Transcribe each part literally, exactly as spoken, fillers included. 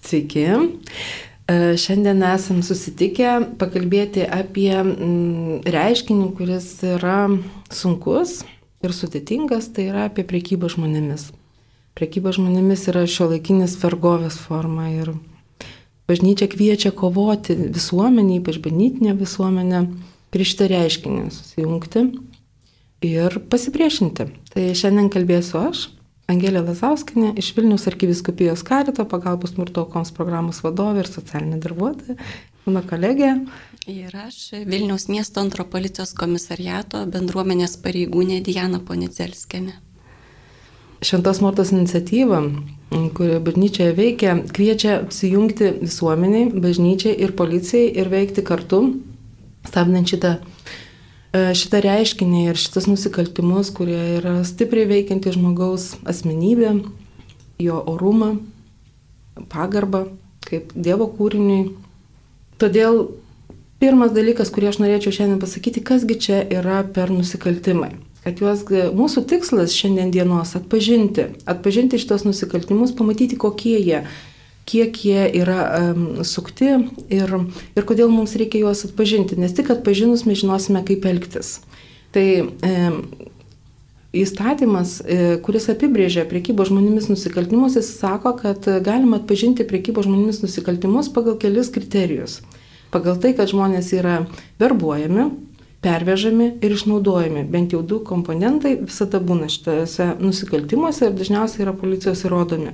Sveiki. Šiandien esam susitikę pakalbėti apie reiškinį, kuris yra sunkus ir sudėtingas, tai yra apie prekybą žmonėmis. Prekyba žmonėmis yra šiuolaikinis vergovės forma ir bažnyčia kviečia kovoti visuomenį, ypač bažnytinę visuomenę, prieš šitą reiškinį susijungti ir pasipriešinti. Tai šiandien kalbėsiu aš, Angelė Lazauskinė, iš Vilniaus arkivyskupijos Karito pagalbos smurto aukoms programos vadovė ir socialinė darbuotoja, mano kolegė. Ir aš, Vilniaus miesto antro policijos komisariato bendruomenės pareigūnė Diana Ponicelskienė. Šventos Mortos iniciatyva, kuri bažnyčioje veikia, kviečia apsijungti visuomeniai, bažnyčiai ir policijai ir veikti kartu, stabdant šitą šitą reiškinį ir šitas nusikaltimus, kurie yra stipriai veikianti žmogaus asmenybė, jo orumą, pagarbą, kaip Dievo kūriniui. Todėl pirmas dalykas, kurį aš norėčiau šiandien pasakyti, kasgi čia yra per nusikaltimai. Kad juos, mūsų tikslas šiandien dienos atpažinti, atpažinti šitos nusikaltimus, pamatyti, kokie jie, kiek jie yra um, sukti ir, ir kodėl mums reikia juos atpažinti, nes tik atpažinus mes žinosime, kaip elgtis. Tai e, įstatymas, e, kuris apibrėžia prekybos žmonėmis nusikaltimus, jis sako, kad galima atpažinti prekybos žmonėmis nusikaltimus pagal kelis kriterijus. Pagal tai, kad žmonės yra verbuojami, pervežami ir išnaudojami. Bent jau du komponentai visada būna šitose nusikaltimuose ir dažniausiai yra policijos įrodomi.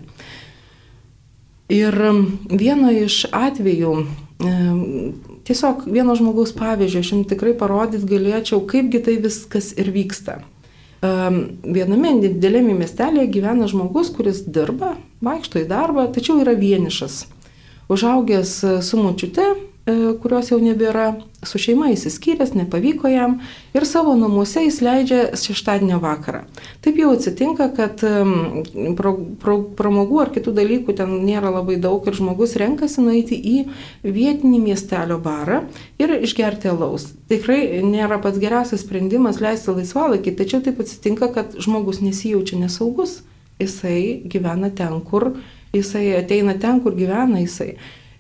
Ir vieno iš atvejų, tiesiog vieno žmogaus pavyzdžio, aš jums tikrai parodyt galėčiau, kaipgi tai viskas ir vyksta. Viename didelėme miestelėje gyvena žmogus, kuris dirba, vaikšto į darbą, tačiau yra vienišas. Užaugęs su močiute, kurios jau nebėra, su šeima įsiskyręs, nepavyko jam ir savo namuose jis leidžia šeštadienio vakarą. Taip jau atsitinka, kad pro, pro, pramogų ar kitų dalykų ten nėra labai daug ir žmogus renkasi nueiti į vietinį miestelio barą ir išgerti alaus. Tikrai nėra pats geriausias sprendimas leisti laisvalaikį, tačiau taip atsitinka, kad žmogus nesijaučia nesaugus. Jisai gyvena ten, kur jisai ateina ten, kur gyvena jisai.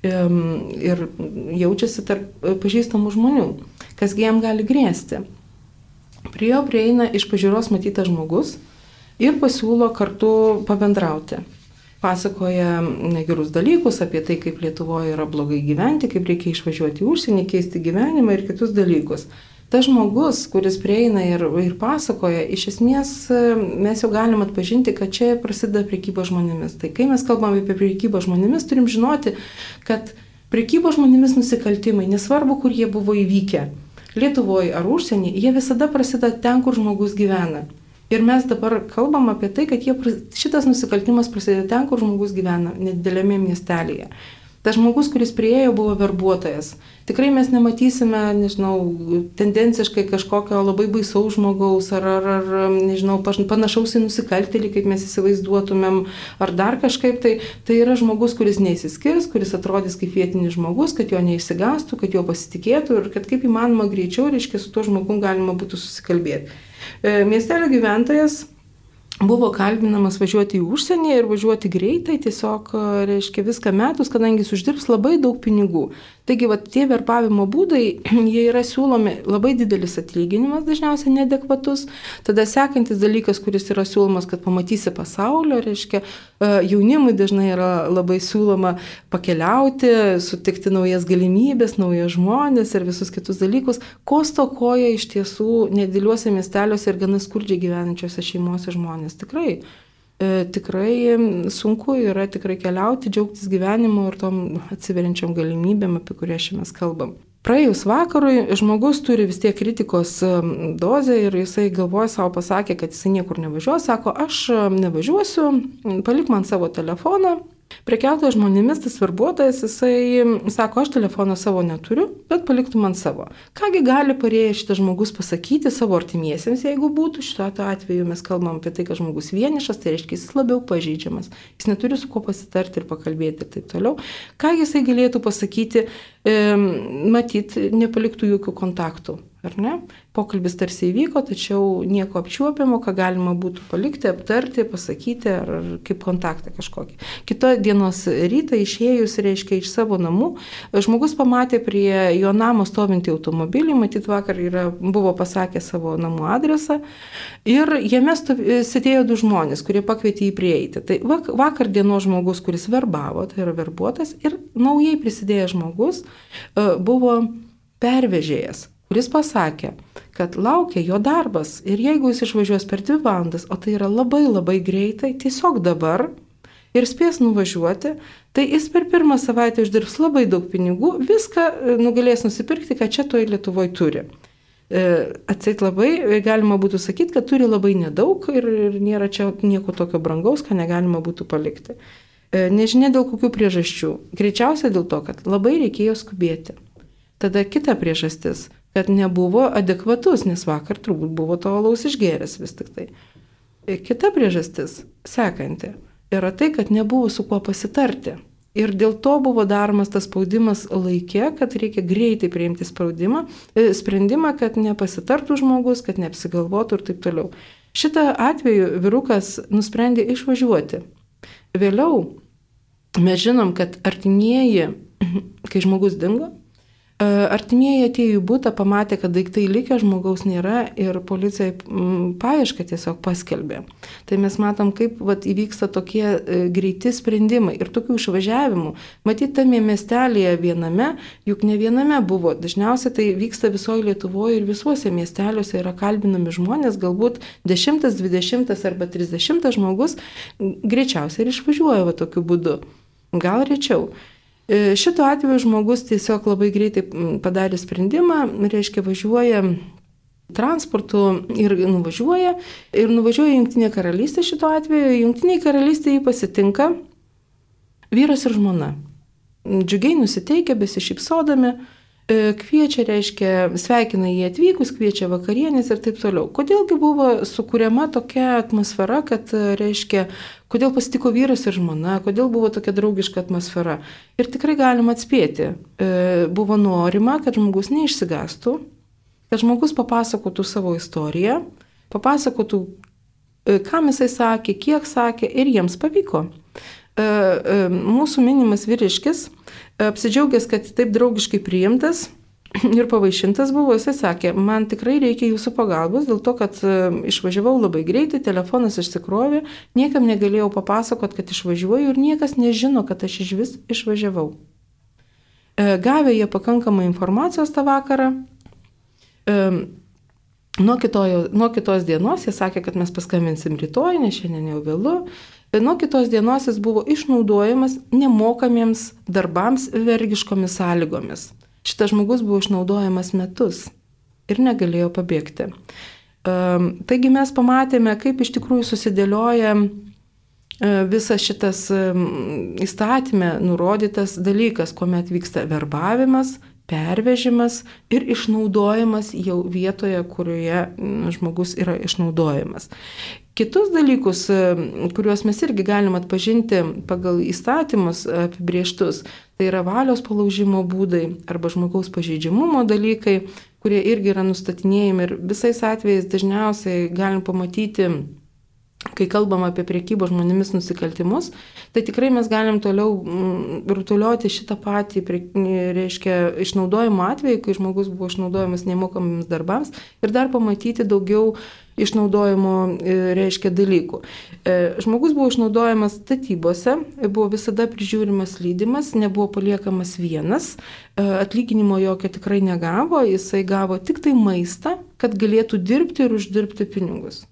Ir jaučiasi tarp pažįstamų žmonių, kasgi jam gali grėsti. Prie jo prieina iš pažiūros matytas žmogus ir pasiūlo kartu pabendrauti. Pasakoja negerus dalykus apie tai, kaip Lietuvoje yra blogai gyventi, kaip reikia išvažiuoti į užsienį, keisti gyvenimą ir kitus dalykus. Tas žmogus, kuris prieina ir, ir pasakoja, iš esmės mes jau galim atpažinti, kad čia prasideda prekyba žmonėmis. Tai kai mes kalbame apie prekybą žmonėmis, turim žinoti, kad prekyba žmonėmis nusikaltimai, nesvarbu, kur jie buvo įvykę, Lietuvoje ar užsienį, jie visada prasideda ten, kur žmogus gyvena. Ir mes dabar kalbam apie tai, kad jie, šitas nusikaltimas prasideda ten, kur žmogus gyvena, nedidelėme miestelėje. Tas žmogus, kuris priėjo, buvo verbuotojas. Tikrai mes nematysime, nežinau, tendenciškai kažkokio labai baisaus žmogaus ar, ar, ar nežinau, panašaus į nusikaltėlį, kaip mes įsivaizduotumėm, ar dar kažkaip. Tai, tai yra žmogus, kuris neįsiskirs, kuris atrodys kaip vietinis žmogus, kad jo neišsigąstų, kad jo pasitikėtų ir kad kaip įmanoma greičiau, reiškia, su tuo žmogum galima būtų susikalbėti. Miestelio gyventojas buvo kalbinamas važiuoti į užsienį ir važiuoti greitai, tiesiog, reiškia, viską metus, kadangi jis uždirbs labai daug pinigų. Taigi, va, tie verbavimo būdai, jie yra siūlomi labai didelis atlyginimas, dažniausiai neadekvatus. Tada sekantis dalykas, kuris yra siūlomas, kad pamatysi pasaulio, reiškia, jaunimui dažnai yra labai siūloma pakeliauti, sutikti naujas galimybės, naujas žmonės ir visus kitus dalykus, ko stokoja iš tiesų nedideliuose miesteliuose ir gana skurdžiai gyvenančiose šeimose žmonės. Tikrai. Tikrai sunku yra tikrai keliauti, džiaugtis gyvenimu ir tom atsiveriančiam galimybėm, apie kurią šiandien mes kalbam. Praėjus vakarui žmogus turi vis tiek kritikos dozę ir jisai galvoja savo pasakė, kad jisai niekur nevažiuos, sako, aš nevažiuosiu, palik man savo telefoną. Prekiautojas žmonėmis, tas verbuotojas, jisai sako, aš telefono savo neturiu, bet paliktų man savo. Kągi gali parėjęs šitas žmogus pasakyti savo artimiesiems, jeigu būtų, šituo atveju mes kalbam apie tai, kad žmogus vienišas, tai reiškia, jis labiau pažeidžiamas, jis neturi su kuo pasitarti ir pakalbėti ir taip toliau. Ką jisai galėtų pasakyti, e, matyt, nepaliktų jokių kontaktų. ar ne? Pokalbis tarsi įvyko, tačiau nieko apčiuopiamo, ką galima būtų palikti, aptarti, pasakyti ar kaip kontaktą kažkokį. Kito dienos rytą išėjus, reiškia, iš savo namų, žmogus pamatė prie jo namo stovintį automobilį, matyt vakar yra, buvo pasakę savo namų adresą ir jame stovi, sėdėjo du žmonės, kurie pakvietė jį prieiti. Tai vakar dienos žmogus, kuris verbavo, tai yra verbuotas, ir naujai prisidėjęs žmogus buvo pervežėjas, kuris pasakė, kad laukia jo darbas ir jeigu jis išvažiuos per dvi valandas, o tai yra labai labai greitai, tiesiog dabar ir spės nuvažiuoti, tai jis per pirmą savaitę uždirbs labai daug pinigų, viską nugalės nusipirkti, ką čia toje Lietuvoje turi. Atseit labai, galima būtų sakyti, kad turi labai nedaug ir, ir nėra čia nieko tokio brangaus, ką negalima būtų palikti. Nežinia dėl kokių priežasčių. Greičiausiai dėl to, kad labai reikėjo skubėti. Tada kita priežastis, kad nebuvo adekvatus, nes vakar turbūt buvo to alaus išgėręs vis tik tai. Kita priežastis, sekanti, yra tai, kad nebuvo su kuo pasitarti. Ir dėl to buvo daromas tas spaudimas laike, kad reikia greitai priimti spaudimą, sprendimą, kad nepasitartų žmogus, kad neapsigalvotų ir taip toliau. Šitą atveju vyrukas nusprendė išvažiuoti. Vėliau mes žinom, kad artimieji, kai žmogus dingo, artimieji atėjo į butą, pamatė, kad daiktai likę, žmogaus nėra ir policija paiešką tiesiog paskelbė. Tai mes matom, kaip vat, įvyksta tokie greiti sprendimai ir tokių išvažiavimų. Matyt, tame miestelėje viename, juk ne viename buvo. Dažniausiai tai vyksta visoje Lietuvoje ir visuose miesteliuose yra kalbinami žmonės, galbūt dešimtas, dvidešimtas arba trisdešimtas žmogus greičiausiai ir išvažiuoja va, tokiu būdu. Gal rečiau. Šituo atveju žmogus tiesiog labai greitai padarė sprendimą, reiškia važiuoja transportu ir nuvažiuoja, ir nuvažiuoja į Jungtinę karalystę šituo atveju. Jungtinėje karalystėje jį pasitinka vyras ir žmona. Džiugiai nusiteikę, besišypsodami, kviečia, reiškia, sveikina jį atvykus, kviečia vakarienės ir taip toliau. Kodėlgi buvo sukuriama tokia atmosfera, kad, reiškia, kodėl pasitiko vyras ir žmona, kodėl buvo tokia draugiška atmosfera. Ir tikrai galima atspėti, buvo norima, kad žmogus neišsigastų, kad žmogus papasakotų savo istoriją, papasakotų, kam jisai sakė, kiek sakė ir jiems pavyko. Mūsų minimas vyriškis, apsidžiaugęs, kad taip draugiškai priimtas ir pavaišintas buvo, jisai sakė, man tikrai reikia jūsų pagalbos, dėl to, kad išvažiavau labai greitai, telefonas išsikrovė, niekam negalėjau papasakot, kad išvažiuoju ir niekas nežino, kad aš iš vis išvažiavau. Gavę jie pakankamai informacijos tą vakarą, nuo, kitojo, nuo kitos dienos jie sakė, kad mes paskambinsim rytoj, nes šiandien jau vėlu. Nuo kitos dienos jis buvo išnaudojamas nemokamiems darbams vergiškomis sąlygomis. Šitas žmogus buvo išnaudojamas metus ir negalėjo pabėgti. Taigi mes pamatėme, kaip iš tikrųjų susidėlioja visas šitas įstatyme nurodytas dalykas, kuomet vyksta verbavimas, pervežimas ir išnaudojimas jau vietoje, kurioje žmogus yra išnaudojamas. Kitus dalykus, kuriuos mes irgi galim atpažinti pagal įstatymus apibrieštus, tai yra valios palaužimo būdai arba žmogaus pažeidžiamumo dalykai, kurie irgi yra nustatinėjami ir visais atvejais dažniausiai galim pamatyti, kai kalbam apie priekybos žmonėmis nusikaltimus, tai tikrai mes galim toliau rutulioti šitą patį, reiškia, išnaudojimo atveju, kai žmogus buvo išnaudojamas nemokamiems darbams ir dar pamatyti daugiau išnaudojimo, reiškia, dalykų. Žmogus buvo išnaudojamas statybose, buvo visada prižiūrimas lydimas, nebuvo paliekamas vienas, atlyginimo jokio tikrai negavo, jisai gavo tik tai maistą, kad galėtų dirbti ir uždirbti pinigus.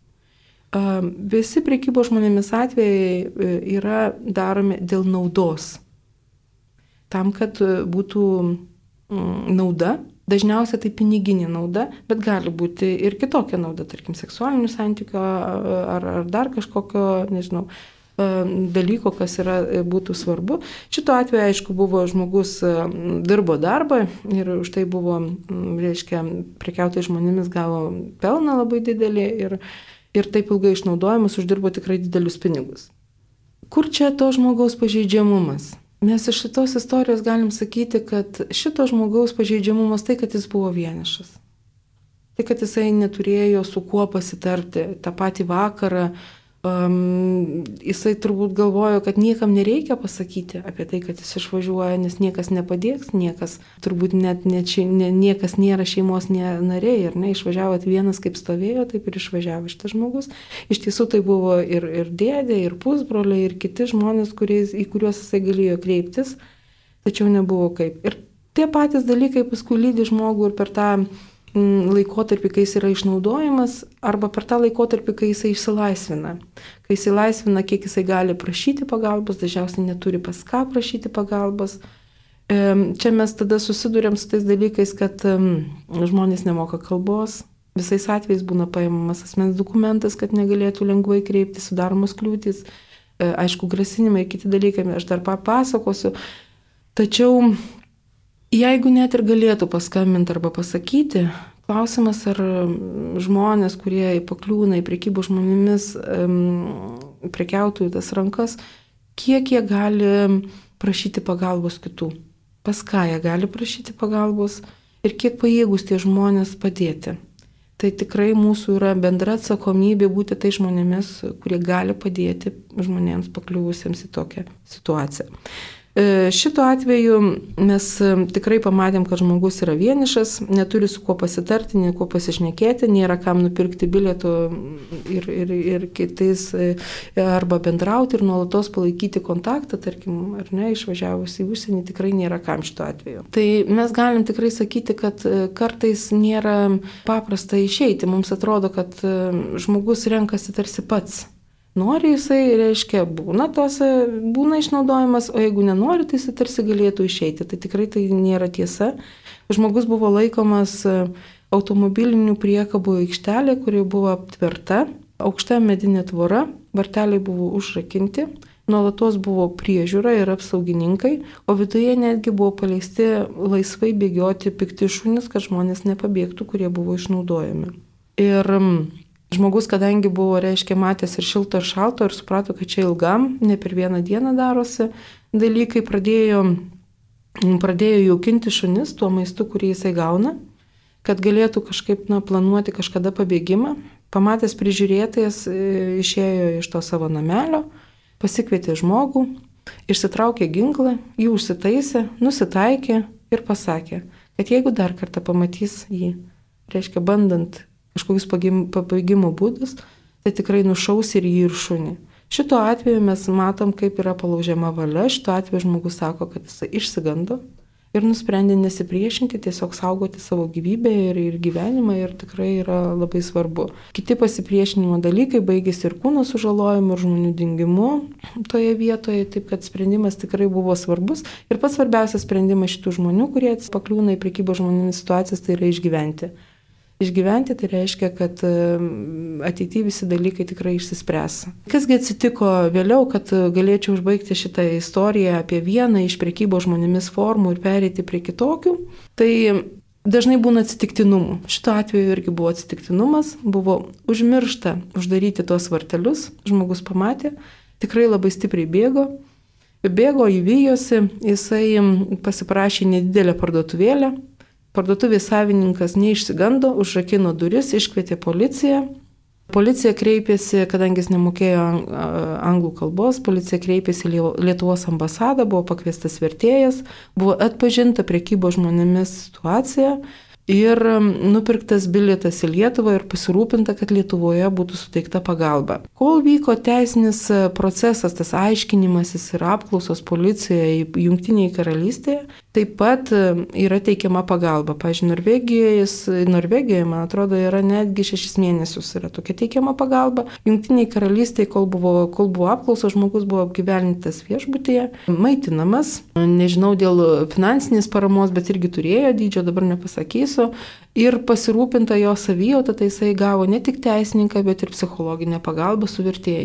Visi prekybos žmonėmis atvejai yra daromi dėl naudos. Tam, kad būtų nauda, dažniausiai tai piniginė nauda, bet gali būti ir kitokia nauda, tarkim, seksualinių santykių ar, ar dar kažkokio, nežinau, dalyko, kas yra, būtų svarbu. Šituo atveju, aišku, buvo žmogus dirbo darbą ir už tai buvo, reiškia, prekiautojai žmonėmis gavo pelną labai didelį ir ir taip ilgai išnaudojimas uždirbo tikrai didelius pinigus. Kur čia to žmogaus pažeidžiamumas? Mes iš šitos istorijos galim sakyti, kad šito žmogaus pažeidžiamumas tai, kad jis buvo vienišas. tai kad jisai neturėjo su kuo pasitarti tą patį vakarą. Um, jisai turbūt galvojo, kad niekam nereikia pasakyti apie tai, kad jis išvažiuoja, nes niekas nepadės, niekas, turbūt net, net ši, ne, niekas nėra šeimos nariai, ir ne, išvažiavo vienas kaip stovėjo, taip ir išvažiavo šitas žmogus. Iš tiesų tai buvo ir, ir dėdė, ir pusbroliai, ir kiti žmonės, kuriais, į kuriuos jisai galėjo kreiptis, tačiau nebuvo kaip. Ir tie patys dalykai paskui lydi žmogų ir per tą laikotarpį, kai jis yra išnaudojamas, arba per tą laikotarpį, kai jisai išsilaisvina. Kai jisai laisvina, kiek jisai gali prašyti pagalbos, dažniausiai neturi pas ką prašyti pagalbos. Čia mes tada susidurėm su tais dalykais, kad žmonės nemoka kalbos. Visais atvejais būna paimamas asmens dokumentas, kad negalėtų lengvai kreiptis, sudaromos kliūtis. Aišku, grasinimai ir kiti dalykai, aš dar papasakosiu. Tačiau jeigu net ir galėtų paskambinti arba pasakyti, klausimas, ar žmonės, kurie pakliūna į prekybos žmonėmis, prekiautojų tas rankas, kiek jie gali prašyti pagalbos kitų, pas ką jie gali prašyti pagalbos ir kiek pajėgus tie žmonės padėti. Tai tikrai mūsų yra bendra atsakomybė būti tai žmonėmis, kurie gali padėti žmonėms pakliuvusiems į tokią situaciją. Šituo atveju mes tikrai pamatėm, kad žmogus yra vienišas, neturi su kuo pasitarti, ne kuo pasišnekėti, nėra kam nupirkti bilietų ir, ir, ir kitais arba bendrauti ir nuolatos palaikyti kontaktą, tarkim, ar ne, išvažiavus į užsienį, tikrai nėra kam šituo atveju. Tai mes galim tikrai sakyti, kad kartais nėra paprasta išeiti, mums atrodo, kad žmogus renkasi tarsi pats. Nori jisai, reiškia, būna, tose, būna išnaudojimas, o jeigu nenori, tai jisai tarsi galėtų išeiti. Tai tikrai tai nėra tiesa. Žmogus buvo laikomas automobilinių priekabų aikštelė, kuri buvo aptverta, aukšta medinė tvora, varteliai buvo užrakinti, nuolatos buvo priežiūra ir apsaugininkai, o viduje netgi buvo paleisti laisvai bėgioti pikti šunys, kad žmonės nepabėgtų, kurie buvo išnaudojami. Ir žmogus, kadangi buvo, reiškia, matęs ir šilto, ir šalto, ir suprato, kad čia ilgam, ne per vieną dieną darosi dalykai, pradėjo, pradėjo jaukinti šunis tuo maistu, kurį jisai gauna, kad galėtų kažkaip, na, planuoti kažkada pabėgimą. Pamatęs prižiūrėtojas išėjo iš to savo namelio, pasikvietė žmogų, išsitraukė ginklą, jį užsitaisė, nusitaikė ir pasakė, kad jeigu dar kartą pamatys jį, reiškia, bandant kažkokius pabėgimo būdus, tai tikrai nušaus ir jį ir šunį. Šituo atveju mes matom, kaip yra palaužiama valia. Šituo atveju žmogus sako, kad jis išsigando ir nusprendė nesipriešinti, tiesiog saugoti savo gyvybę ir, ir gyvenimą, ir tikrai yra labai svarbu. Kiti pasipriešinimo dalykai baigėsi ir kūno sužalojimu, ir žmonių dingimu toje vietoje, taip kad sprendimas tikrai buvo svarbus. Ir pats svarbiausias sprendimas šitų žmonių, kurie pakliūna į prekybos žmonėmis situacijas, tai yra išgyventi. Išgyventi tai reiškia, kad ateityje visi dalykai tikrai išsispręs. Kasgi atsitiko vėliau, kad galėčiau užbaigti šitą istoriją apie vieną iš prekybos žmonėmis formų ir pereiti prie kitokių, tai dažnai būna atsitiktinumų. Šituo atveju irgi buvo atsitiktinumas, buvo užmiršta uždaryti tuos vartelius, žmogus pamatė, tikrai labai stipriai bėgo, bėgo, įvijosi, jisai pasiprašė nedidelę parduotuvėlę. Parduotuvės savininkas neišsigando, užrakino duris, iškvietė policiją. Policija kreipėsi, kadangi jis nemokėjo anglų kalbos, policija kreipėsi į Lietuvos ambasadą, buvo pakviestas vertėjas, buvo atpažinta prekybos žmonėmis situacija ir nupirktas bilietas į Lietuvą ir pasirūpinta, kad Lietuvoje būtų suteikta pagalba. Kol vyko teisinis procesas, tas aiškinimasis ir apklausos policijoje Jungtinėje karalystėje, taip pat yra teikiama pagalba. Pavyzdžiui, Norvegijoje, Norvegijoje, man atrodo, yra netgi šešis mėnesius yra tokia teikiama pagalba. Jungtinėje karalystėje, kol buvo, kol buvo apklausos, žmogus buvo apgyvendintas viešbutyje, maitinamas, nežinau dėl finansinės paramos, bet irgi turėjo dydžio, dabar nepasakysiu, ir pasirūpinta jo savijautą, tai jisai gavo ne tik teisininką, bet ir psichologinę pagalbą su vertėju.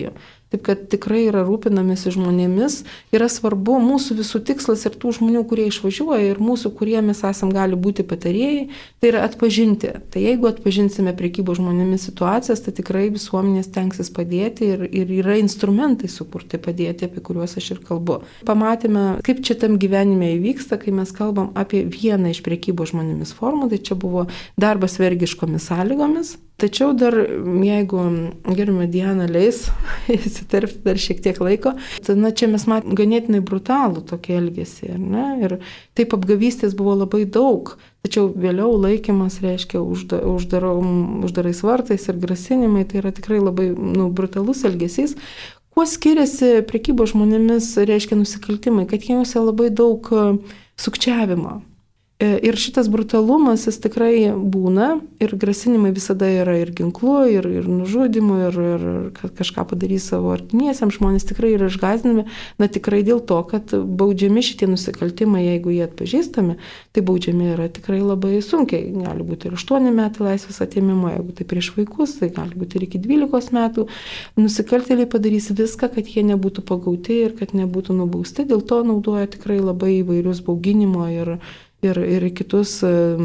Taip kad tikrai yra rūpinamėsi žmonėmis, yra svarbu mūsų visų tikslas ir tų žmonių, kurie išvažiuoja ir mūsų, kurie mes esam gali būti patarėjai, tai yra atpažinti. Tai jeigu atpažinsime prekybos žmonėmis situacijas, tai tikrai visuomenės tenksis padėti ir, ir yra instrumentai sukurti padėti, apie kuriuos aš ir kalbu. Pamatėme, kaip čia tam gyvenime įvyksta, kai mes kalbam apie vieną iš prekybos žmonėmis formų, tai čia buvo darbas vergiškomis sąlygomis. Tačiau dar, jeigu gerbiama Diana leis įsiterpti dar šiek tiek laiko, tai na, čia mes matome ganėtinai brutalų tokį elgesį. Ne? Ir taip apgavystės buvo labai daug, tačiau vėliau laikymas reiškia užda, uždaro, uždarais vartais ir grasinimai, tai yra tikrai labai nu, brutalus elgesys. Kuo skiriasi prekybos žmonėmis reiškia nusikaltimai, kad jiems labai daug sukčiavimo. Ir šitas brutalumas jis tikrai būna ir grasinimai visada yra ir ginklu, ir, ir nužudimu, ir, ir kad kažką padarys savo artimiesiams, žmonės tikrai yra išgąsdinami, na tikrai dėl to, kad baudžiami šitie nusikaltimai, jeigu jie atpažįstami, tai baudžiami yra tikrai labai sunkiai. Gali būti ir aštuoni metai laisvės atėmimo, jeigu tai prieš vaikus, tai gali būti ir iki dvylikos metų. Nusikaltėliai padarys viską, kad jie nebūtų pagauti ir kad nebūtų nubausti, dėl to naudoja tikrai labai įvairius bauginimo ir Ir, ir kitus,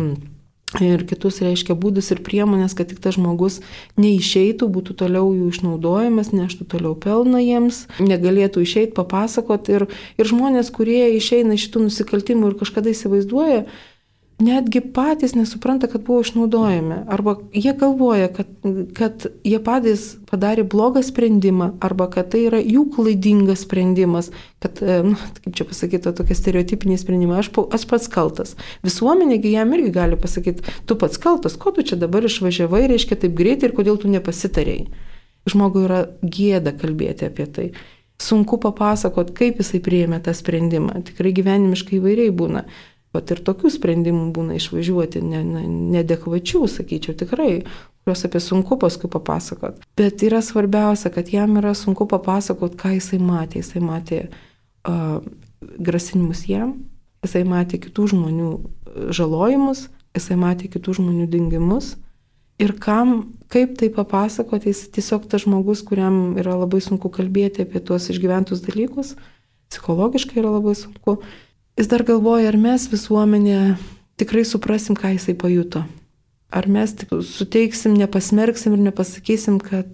ir kitus, reiškia, būdus ir priemonės, kad tik tas žmogus neišeitų, būtų toliau jų išnaudojimas, neštų toliau pelną jiems, negalėtų išeiti, papasakoti. Ir, ir žmonės, kurie išeina iš šitų nusikaltimų ir kažkada įsivaizduoja, netgi patys nesupranta, kad buvo išnaudojami. Arba jie galvoja, kad, kad jie patys padarė blogą sprendimą, arba kad tai yra jų klaidingas sprendimas, kad, nu, kaip čia pasakyti, tokie stereotipiniai sprendimai, aš, aš pats kaltas. Visuomenėgi jam irgi gali pasakyti, tu pats kaltas, ko tu čia dabar išvažiavai, reiškia taip greitai ir kodėl tu nepasitarėjai. Žmogui yra gėda kalbėti apie tai. Sunku papasakot, kaip jisai priėmė tą sprendimą. Tikrai gyvenimiškai įvairiai būna. Vat ir tokių sprendimų būna išvažiuoti ne, ne, nedekvačių, sakyčiau, tikrai, kuriuos apie sunku paskui papasakot. Bet yra svarbiausia, kad jam yra sunku papasakot, ką jisai matė. Jisai matė uh, grasinimus jam, jisai matė kitų žmonių žalojimus, jisai matė kitų žmonių dingimus. Ir kam, kaip tai papasakot, jis tiesiog tas žmogus, kuriam yra labai sunku kalbėti apie tuos išgyventus dalykus, psichologiškai yra labai sunku. Jis dar galvoja, ar mes visuomenė tikrai suprasim, ką jisai pajuto. Ar mes tik suteiksim, nepasmerksim ir nepasakysim, kad,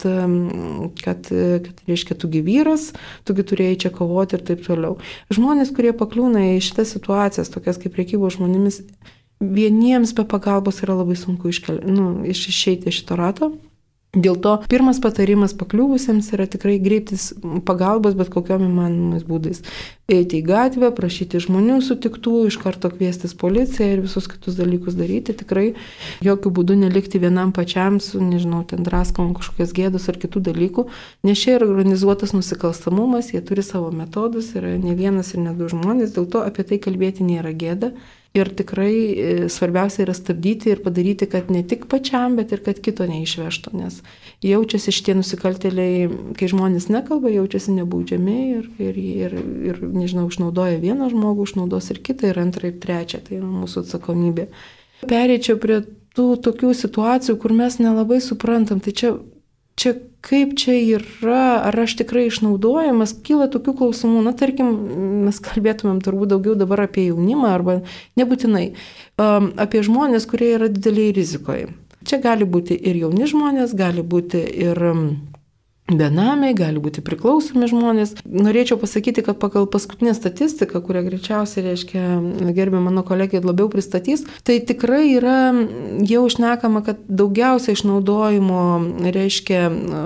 kad, kad reiškia, tugi vyras, tugi turėjai čia kovoti ir taip toliau. Žmonės, kurie pakliūna į šitas situacijas, tokias kaip prekybos žmonėmis, vieniems be pagalbos yra labai sunku iškel, nu, iš, išeiti iš šito rato. Dėl to pirmas patarimas pakliūvusiems yra tikrai kreiptis pagalbos bet kokiom įmanomais būdais. Eiti į gatvę, prašyti žmonių sutiktų, iš karto kviestis policiją ir visus kitus dalykus daryti. Tikrai jokių būdų nelikti vienam pačiam su, nežinau, ten draskom kažkokias gėdus ar kitų dalykų, nes čia yra organizuotas nusikalstamumas, jie turi savo metodus, yra ne vienas ir ne du žmonės, dėl to apie tai kalbėti nėra gėda. Ir tikrai svarbiausia yra stabdyti ir padaryti, kad ne tik pačiam, bet ir kad kito neišvežtų, nes jaučiasi šitie nusikaltėliai, kai žmonės nekalba, jaučiasi nebaudžiami ir, ir, ir, ir nežinau, išnaudoja vieną žmogų, išnaudos ir kitą, ir antrą, ir trečią, tai yra mūsų atsakomybė. Pereičiau prie tų tokių situacijų, kur mes nelabai suprantam, tai čia, čia kaip čia yra, ar aš tikrai išnaudojamas, kyla tokių klausimų, na tarkim, mes kalbėtumėm turbūt daugiau dabar apie jaunimą, arba nebūtinai, um, apie žmonės, kurie yra dideliai rizikoje. Čia gali būti ir jauni žmonės, gali būti ir benamiai, gali būti priklausomi žmonės. Norėčiau pasakyti, kad pagal paskutinę statistiką, kurią greičiausiai, reiškia, gerbė mano kolegė labiau pristatys, tai tikrai yra jau šnekama, kad daugiausia išnaudojimo, reiškia,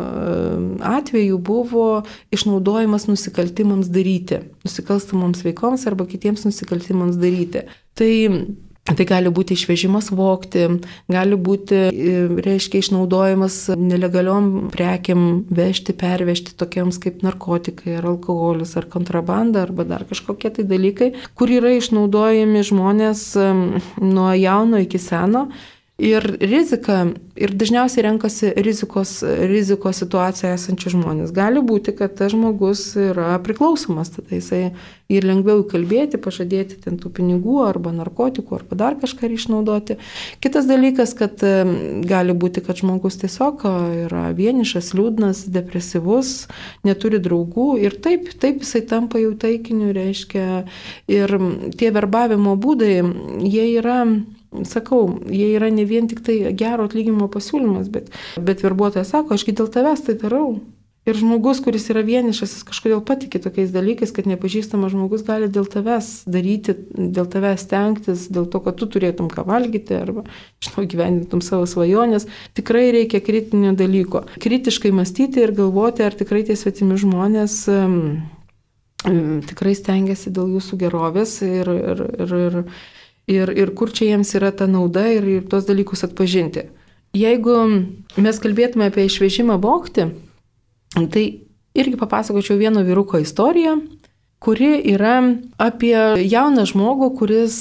atvejų buvo išnaudojimas nusikaltimams daryti, nusikalstamoms veikoms arba kitiems nusikaltimams daryti. Tai Tai gali būti išvežimas vogti, gali būti, reiškia, išnaudojimas nelegaliom prekiam vežti, pervežti tokiems kaip narkotikai, ar alkoholis, ar kontrabanda, arba dar kažkokie tai dalykai, kur yra išnaudojami žmonės nuo jauno iki seno. ir rizika, ir dažniausiai renkasi rizikos, rizikos situacijoje esančių žmonės. Gali būti, kad tas žmogus yra priklausomas, tada jisai ir lengviau kalbėti, pažadėti ten tų pinigų arba narkotikų arba dar kažką išnaudoti. Kitas dalykas, kad gali būti, kad žmogus tiesiog yra vienišas, liūdnas, depresyvus, neturi draugų ir taip, taip jisai tampa jau taikiniu, reiškia. Ir tie verbavimo būdai, jie yra, sakau, jie yra ne vien tik tai gero atlyginimo pasiūlymas, bet, bet verbuotojas sako, ašgi dėl tavęs tai darau. Ir žmogus, kuris yra vienišas, jis kažkodėl patiki tokiais dalykais, kad nepažįstamas žmogus gali dėl tavęs daryti, dėl tavęs stengtis, dėl to, kad tu turėtum ką valgyti arba, žinau, gyvendintum savo svajonės. Tikrai reikia kritinio dalyko. Kritiškai mąstyti ir galvoti, ar tikrai tie svetimi žmonės um, tikrai stengiasi dėl jūsų gerovės ir, ir, ir, ir, ir, ir kur čia jiems yra ta nauda ir, ir tos dalykus atpažinti. Jeigu mes kalbėtume apie išvežimą vogti, tai irgi papasakočiau vieno vyruko istoriją, kuri yra apie jauną žmogų, kuris,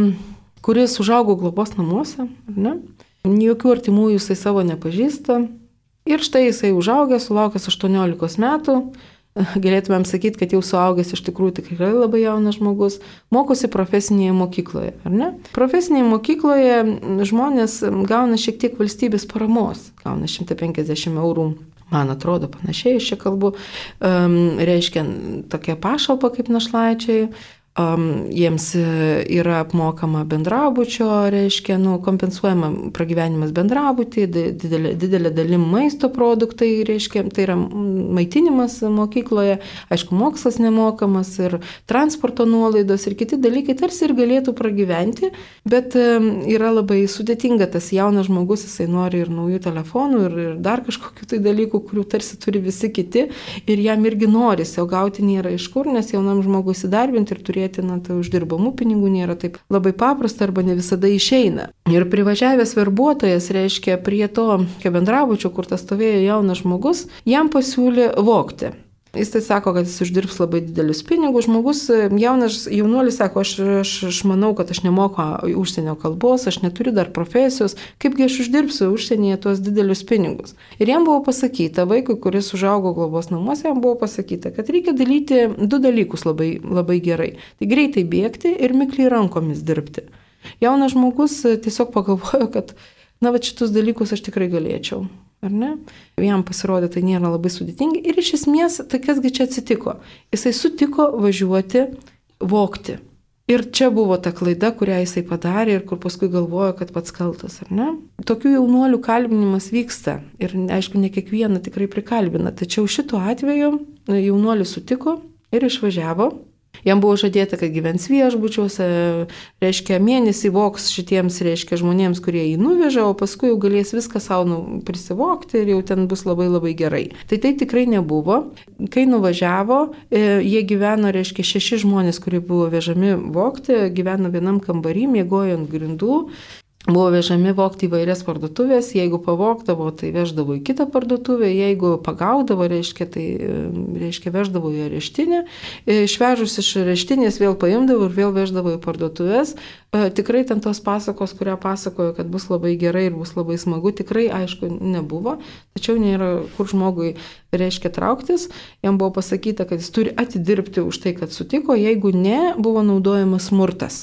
kuris užaugo globos namuose, ne? Jokių artimųjų jisai savo nepažįsta. Ir štai jisai užaugęs, sulaukęs aštuoniolikos metų, galėtumėm sakyti, kad jau suaugęs iš tikrųjų tikrai labai jaunas žmogus, mokosi profesinėje mokykloje, ar ne? Profesinėje mokykloje žmonės gauna šiek tiek valstybės paramos, gauna šimtą penkiasdešimt eurų. Man atrodo, panašiai iš čia kalbu, um, reiškia tokia pašalpa kaip našlaičiai, um, jiems yra apmokama bendrabučio, reiškia, nu, kompensuojama pragyvenimas bendrabutį, didelė, didelė dalim maisto produktai, reiškia, tai yra maitinimas mokykloje, aišku, mokslas nemokamas ir transporto nuolaidos ir kiti dalykai tarsi ir galėtų pragyventi, bet um, yra labai sudėtinga, tas jaunas žmogus, jisai nori ir naujų telefonų ir, ir dar kažkokių tai dalykų, kurių tarsi turi visi kiti ir jam irgi norisi, o gauti nėra iš kur, nes jaunam žmogui įsidarbinti ir turėti, na, tai uždirbamų pinigų nėra taip labai paprasta arba ne visada išeina. Ir privažiavęs verbuotojas, reiškia, prie to bendrabučio, kur tas stovėjo jaunas žmogus, jam pasiūlė vogti. Jis tai sako, kad jis uždirbs labai didelius pinigus. Žmogus, jaunas jaunuolis sako, aš, aš, aš manau, kad aš nemoku užsienio kalbos, aš neturiu dar profesijos, kaipgi aš uždirbsiu užsienyje tuos didelius pinigus. Ir jam buvo pasakyta, vaikui, kuris užaugo globos namuose, jam buvo pasakyta, kad reikia daryti du dalykus labai, labai gerai. Tai greitai bėgti ir mikliai rankomis dirbti. Jaunas žmogus tiesiog pagalvojo, kad na, va šitus dalykus aš tikrai galėčiau. Ar ne? Jam pasirodė, tai nėra labai sudėtingi. Ir iš esmės, tai kasgi čia atsitiko? Jisai sutiko važiuoti, vogti. Ir čia buvo ta klaida, kurią jisai padarė ir kur paskui galvojo, kad pats kaltas, ar ne? Tokių jaunuolių kalbinimas vyksta. Ir aišku, ne kiekvieną tikrai prikalbina. Tačiau šituo atveju jaunuolis sutiko ir išvažiavo. Jam buvo žadėta, kad gyvens viešbučiuose, reiškia, mėnesį voks šitiems, reiškia, žmonėms, kurie jį nuveža, o paskui jau galės viską savo prisivokti ir jau ten bus labai labai gerai. Tai tai tikrai nebuvo. Kai nuvažiavo, jie gyveno, reiškia, šeši žmonės, kurie buvo vežami vokti, gyveno vienam kambarį, miegojo ant grindų. Buvo vežami vogti įvairias parduotuvės, jeigu pavogdavo, tai veždavo į kitą parduotuvę, jeigu pagaudavo, reiškia, tai reiškia, veždavo į areštinę, išvežus iš areštinės vėl paimdavo ir vėl veždavo į parduotuvės. Tikrai ten tos pasakos, kurią pasakojo, kad bus labai gerai ir bus labai smagu, tikrai, aišku, nebuvo, tačiau nėra kur žmogui, reiškia, trauktis. Jam buvo pasakyta, kad jis turi atidirbti už tai, kad sutiko, jeigu ne, buvo naudojamas smurtas.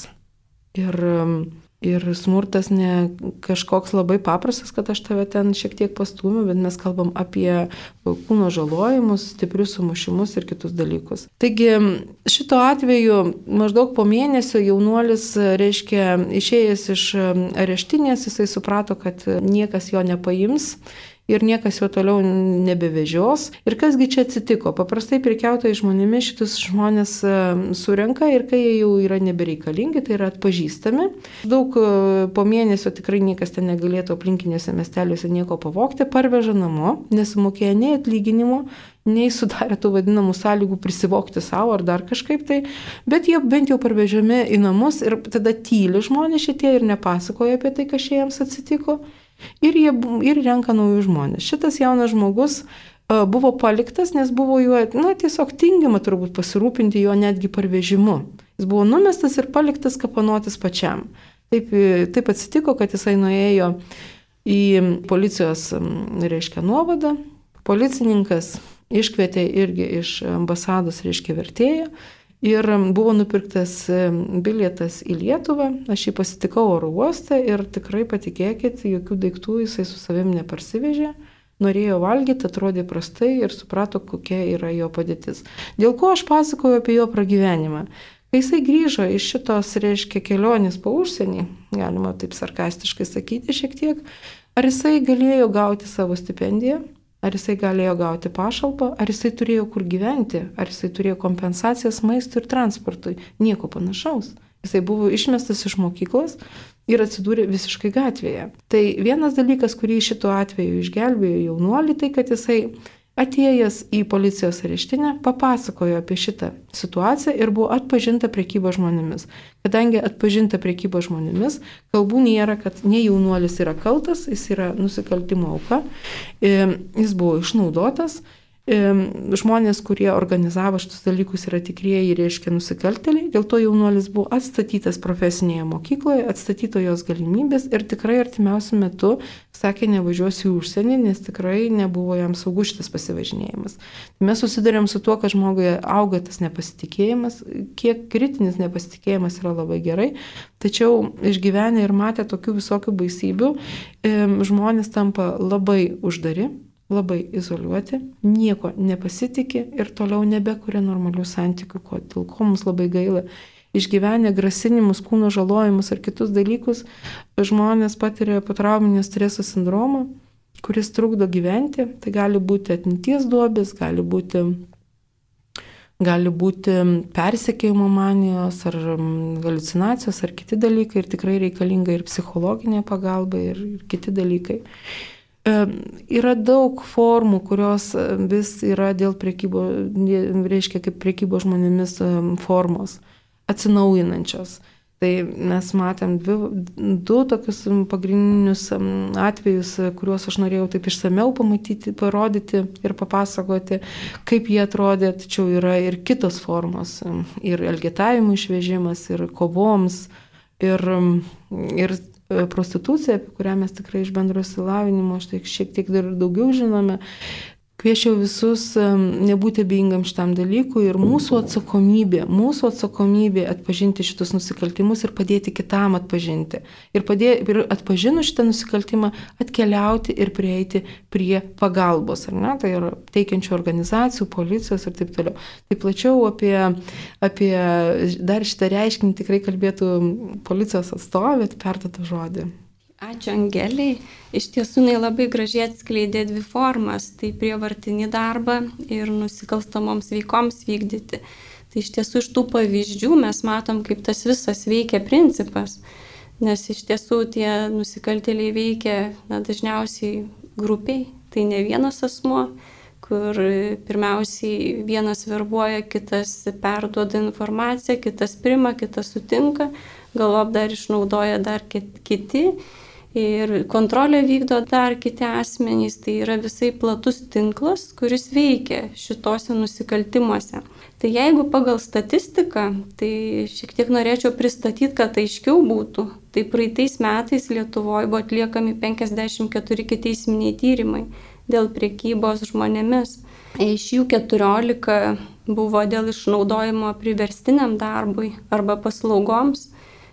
Ir Ir smurtas ne kažkoks labai paprastas, kad aš tave ten šiek tiek pastūmiu, bet mes kalbam apie kūno žalojimus, stiprius sumušimus ir kitus dalykus. Taigi šito atveju maždaug po mėnesio jaunuolis, reiškia, išėjęs iš areštinės, jisai suprato, kad niekas jo nepaims. Ir niekas jo toliau nebevežios. Ir kasgi čia atsitiko? Paprastai prekiautojai žmonėmis šitus žmonės surenka ir kai jie jau yra nebereikalingi, tai yra atpažįstami. Daug po mėnesio tikrai niekas ten negalėtų aplinkinėse miesteliuose nieko pavogti, parveža namo, nesumokėję nei atlyginimo, nei sudarė tų vadinamų sąlygų prisivokti savo ar dar kažkaip tai, bet jie bent jau parvežami į namus ir tada tyli žmonės šitie ir nepasakoja apie tai, kas jiems atsitiko. Ir jie ir renka naujus žmonės. Šitas jaunas žmogus uh, buvo paliktas, nes buvo juo, na, tiesiog tingima turbūt pasirūpinti jo netgi parvežimu. Jis buvo numestas ir paliktas kapanotis pačiam. Taip, taip atsitiko, kad jisai nuėjo į policijos, reiškia, nuovadą. Policininkas iškvietė irgi iš ambasados, reiškia, vertėją. Ir buvo nupirktas bilietas į Lietuvą, aš jį pasitikau oro uoste ir tikrai patikėkit, jokių daiktų jisai su savim neparsivežė, norėjo valgyti, atrodė prastai ir suprato, kokia yra jo padėtis. Dėl ko aš pasakoju apie jo pragyvenimą? Kai jisai grįžo iš šitos, reiškia, kelionės po užsienį, galima taip sarkastiškai sakyti šiek tiek, ar jisai galėjo gauti savo stipendiją? Ar jisai galėjo gauti pašalpą, ar jisai turėjo kur gyventi, ar jisai turėjo kompensacijas maistui ir transportui. Nieko panašaus. Jisai buvo išmestas iš mokyklos ir atsidūrė visiškai gatvėje. Tai vienas dalykas, kurį šituo atveju išgelbėjo jaunuolį, tai kad jisai atėjęs į policijos areštinę papasakojo apie šitą situaciją ir buvo atpažinta prekyba žmonėmis. Kadangi atpažinta prekyba žmonėmis, kalbų nėra, kad ne jaunuolis yra kaltas, jis yra nusikaltimo auka, jis buvo išnaudotas. Žmonės, kurie organizavo šitus dalykus, yra tikrieji, reiškia, nusikaltėliai. Dėl to jaunuolis buvo atstatytas profesinėje mokykloje, atstatyto jos galimybės ir tikrai artimiausiu metu sakė, nevažiuosiu į užsienį, nes tikrai nebuvo jam saugus šitas pasivažinėjimas. Mes susidurėm su tuo, kad žmogui auga tas nepasitikėjimas, kiek kritinis nepasitikėjimas yra labai gerai, tačiau išgyvenę ir matę tokių visokių baisybių, žmonės tampa labai uždari, labai izoliuoti, nieko nepasitikė ir toliau nebekuria normalių santykių, ko, dėl ko mums labai gaila. Išgyvenę grasinimus, kūno žalojimus ar kitus dalykus, žmonės patiria potrauminio streso sindromą, kuris trukdo gyventi. Tai gali būti atminties duobės, gali būti, gali būti persekiojimo manijos ar haliucinacijos ar kiti dalykai ir tikrai reikalinga ir psichologinė pagalba ir, ir kiti dalykai. Yra daug formų, kurios vis yra dėl prekybo, reiškia kaip prekybo žmonėmis formos, atsinaujinančios. Tai mes matėm dvi, du tokius pagrindinius atvejus, kuriuos aš norėjau taip išsameu pamatyti, parodyti ir papasakoti, kaip jie atrodė, tačiau yra ir kitos formos, ir elgetavimų išvežimas, ir kovoms, ir, ir prostitucija, apie kurią mes tikrai iš bendro išsilavinimo šiek tiek dar daugiau žinome. Kviečiau visus nebūti abejingam šitam dalykui ir mūsų atsakomybė, mūsų atsakomybė atpažinti šitus nusikaltimus ir padėti kitam atpažinti. Ir, padė, ir atpažinus šitą nusikaltimą atkeliauti ir prieiti prie pagalbos, ar ne? Tai yra teikiančių organizacijų, policijos ir taip toliau. Tai plačiau apie, apie dar šitą reiškinį tikrai kalbėtų policijos atstovė, perduotų žodį. Ačiū Angeliai. Iš tiesų, jinai labai gražiai atskleidė dvi formas, tai prievartinį darbą ir nusikalstamoms veikoms vykdyti. Tai iš tiesų iš tų pavyzdžių mes matom, kaip tas visas veikia principas, nes iš tiesų tie nusikaltėliai veikia na, dažniausiai grupiai, tai ne vienas asmuo, kur pirmiausiai vienas verbuoja, kitas perduoda informaciją, kitas prima, kitas sutinka, galop dar išnaudoja dar kiti. Ir kontrolę vykdo dar kiti asmenys, tai yra visai platus tinklas, kuris veikia šitose nusikaltimuose. Tai jeigu pagal statistiką, tai šiek tiek norėčiau pristatyti, kad aiškiau būtų. Tai praeitais metais Lietuvoje buvo atliekami penkiasdešimt keturi ikiteisminiai tyrimai dėl prekybos žmonėmis. Iš jų keturiolika buvo dėl išnaudojimo priverstiniam darbui arba paslaugoms,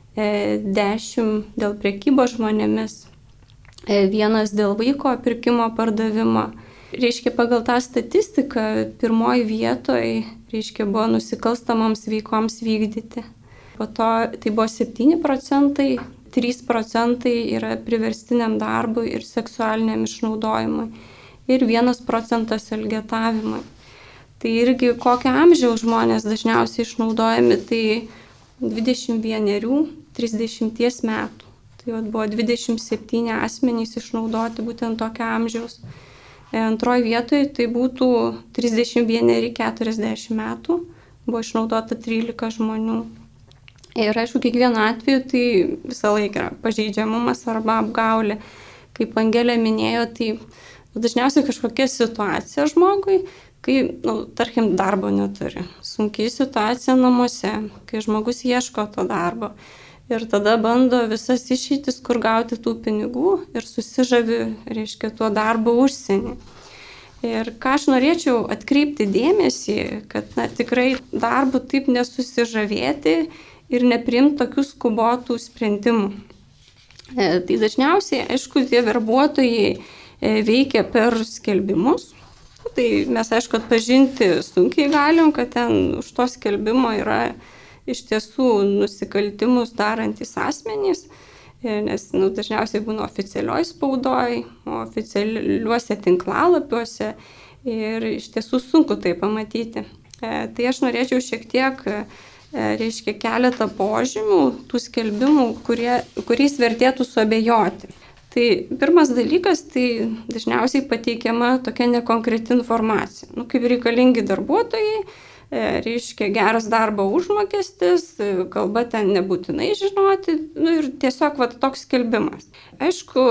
dešimt dėl prekybos žmonėmis, vienas dėl vaiko pirkimo pardavimo. Reiškia, pagal tą statistiką pirmoji vietoje, reiškia, buvo nusikalstamoms veikoms vykdyti. Po to tai buvo septyni procentai, trys procentai yra priverstiniam darbui ir seksualiniam išnaudojimui ir vienas procentas elgetavimui. Tai irgi kokio amžiaus žmonės dažniausiai išnaudojami, tai dvidešimt vienerių, trisdešimties metų. Tai vat, buvo dvidešimt septyni asmenys išnaudoti būtent tokio amžiaus. Antroji vietoje tai būtų trisdešimt vieneri, keturiasdešimt metų, buvo išnaudota trylika žmonių. Ir aišku, kiekvienu atveju tai visą laiką yra pažeidžiamumas arba apgaulė. Kaip Angelė minėjo, tai dažniausiai kažkokia situacija žmogui, kai, nu, tarkim, darbo neturi. Sunkiai situacija namuose, kai žmogus ieško to darbo. ir tada bando visas išeitis, kur gauti tų pinigų ir susižavi, reiškia, tuo darbu užsienį. Ir ką aš norėčiau atkreipti dėmesį, kad na, tikrai darbu taip nesusižavėti ir nepriimti tokių skubotų sprendimų. E, tai dažniausiai, aišku, tie verbuotojai e, veikia per skelbimus. Tai mes, aišku, atpažinti sunkiai galim, kad ten už to skelbimo yra iš tiesų nusikaltimus darantys asmenys, nes nu, dažniausiai būna oficialioj spaudoj, oficialiuose tinklalapiuose ir iš tiesų sunku tai pamatyti. E, tai aš norėčiau šiek tiek, e, reiškia, keletą požymių tų skelbimų, kurie, kuriais vertėtų suabejoti. Tai pirmas dalykas, tai dažniausiai pateikiama tokia nekonkreti informacija. Nu, kaip reikalingi darbuotojai, reiškia geras darbo užmokestis, kalba ten nebūtinai žinoti, nu ir tiesiog va, toks skelbimas. Aišku,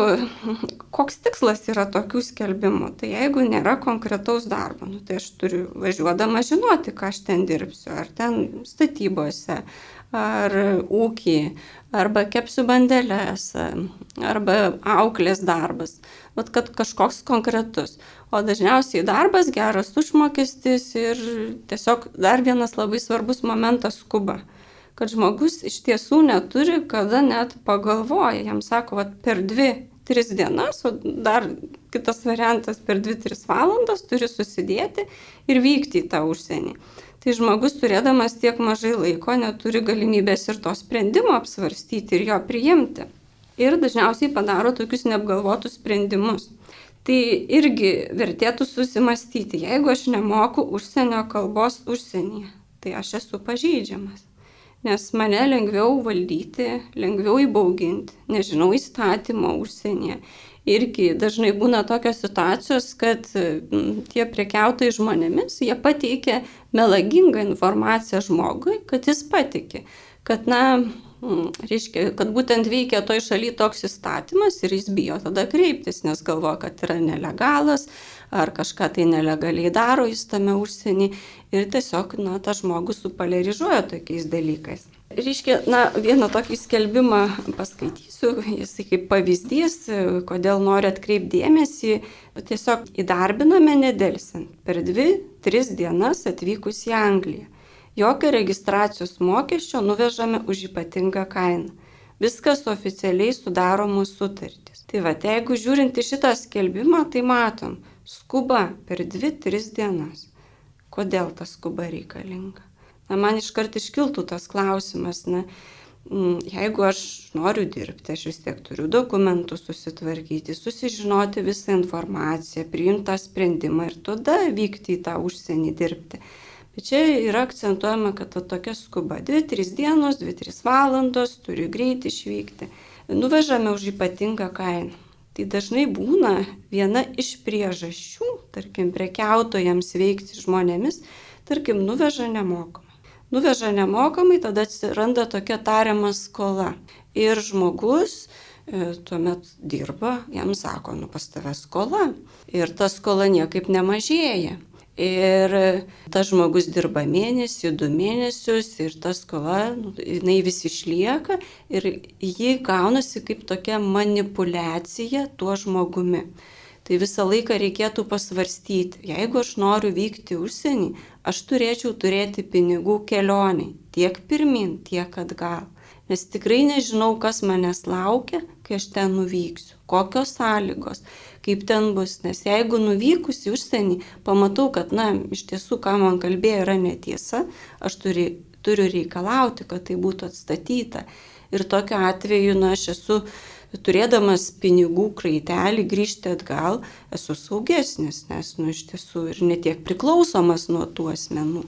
koks tikslas yra tokių skelbimų, tai jeigu nėra konkretaus darbo, nu, tai aš turiu važiuodama žinoti, ką aš ten dirbsiu, ar ten statybose, ar ūkį, arba kepsiu bandeles, arba auklės darbas, vat kad kažkoks konkretus. O dažniausiai darbas, geras užmokestis ir tiesiog dar vienas labai svarbus momentas - skuba. Kad žmogus iš tiesų neturi, kada net pagalvoja. Jam sako, vat per dvi, tris dienas, o dar kitas variantas per dvi, tris valandas turi susidėti ir vykti į tą užsienį. Tai žmogus, turėdamas tiek mažai laiko, neturi galimybės ir to sprendimo apsvarstyti ir jo priimti. Ir dažniausiai padaro tokius neapgalvotus sprendimus. Tai irgi vertėtų susimastyti, jeigu aš nemoku užsienio kalbos užsienyje, tai aš esu pažeidžiamas. Nes mane lengviau valdyti, lengviau įbauginti, nežinau įstatymo užsienyje. Irgi dažnai būna tokios situacijos, kad tie prekiautojai žmonėmis, jie pateikia melagingą informaciją žmogui, kad jis patiki, kad na, reiškia, kad būtent veikia toj šaly toks įstatymas ir jis bijo tada kreiptis, nes galvoja, kad yra nelegalas ar kažką tai nelegaliai daro jis tame užsienį ir tiesiog, na, tą žmogų supalerizuoja tokiais dalykais. Reiškia, na, vieną tokį skelbimą paskaitysiu, jisai kaip pavyzdys, kodėl noriu atkreipti dėmesį, tiesiog įdarbiname nedelsiant per dvi, tris dienas atvykus į Angliją. Jokio registracijos mokesčio nuvežame už ypatingą kainą. Viskas oficialiai sudaromos sutartys. Tai va, jeigu žiūrint į šitą skelbimą, tai matom, skuba per dvi, tris dienas. Kodėl ta skuba reikalinga? Na, man iškart iškiltų tas klausimas, na, jeigu aš noriu dirbti, aš vis tiek turiu dokumentus susitvarkyti, susižinoti visą informaciją, priimti tą sprendimą ir tada vykti į tą užsienį dirbti. Bet čia yra akcentuojama, kad tokia skuba dvi, trys dienos, dvi, trys valandos, turiu greit išvykti. Nuvežame už ypatingą kainą. Tai dažnai būna viena iš priežasčių, tarkim, prekiautojams veikti žmonėmis, tarkim, nuveža nemokamai. Nuveža nemokamai, tada atsiranda tokia tariama skola. Ir žmogus e, tuomet dirba, jam sako, nu pas tave skola. Ir ta skola niekaip nemažėja. Ir tas žmogus dirba mėnesį, du mėnesius ir ta skola, nu, jinai vis išlieka ir ji gaunasi kaip tokia manipuliacija tuo žmogumi. Tai visą laiką reikėtų pasvarstyti, jeigu aš noriu vykti užsienį, aš turėčiau turėti pinigų kelioniai, tiek pirmin, tiek atgal. Nes tikrai nežinau, kas manęs laukia, kai aš ten nuvyksiu, kokios sąlygos, kaip ten bus. Nes jeigu nuvykus į užsienį, pamatau, kad, na, iš tiesų, ką man kalbėjo, yra netiesa, aš turi, turiu reikalauti, kad tai būtų atstatyta. Ir tokiu atveju, na, aš esu, turėdamas pinigų kraitelį, grįžti atgal, esu saugesnis, nes, nu, iš tiesų, ir netiek priklausomas nuo tų asmenų.